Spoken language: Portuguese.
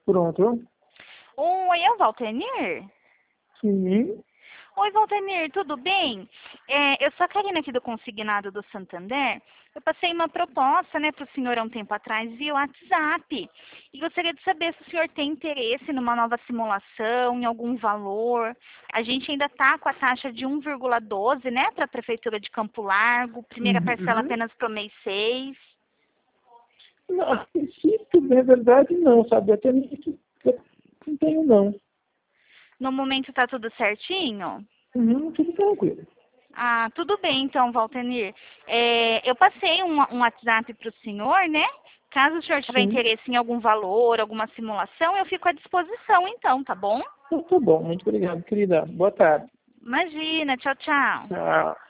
Pronto. Oi, é o Valtenir? Sim. Oi, Valtenir, tudo bem? Eu sou a Karina aqui do Consignado do Santander. Eu passei uma proposta, né, para o senhor há um tempo atrás via WhatsApp. E gostaria de saber se o senhor tem interesse numa nova simulação, em algum valor. A gente ainda está com a taxa de 1,12, né, para a Prefeitura de Campo Largo. Primeira parcela Uhum. apenas para o mês 6. Não, a princípio, na verdade, não, sabe? Até nisso eu não tenho, não. No momento está tudo certinho? Uhum, tudo tranquilo. Ah, tudo bem então, Valtenir. Eu passei um WhatsApp para o senhor, né? Caso o senhor tiver Sim. interesse em algum valor, alguma simulação, eu fico à disposição então, tá bom? Então, tá bom. Muito obrigado, querida. Boa tarde. Imagina, tchau, tchau. Tchau.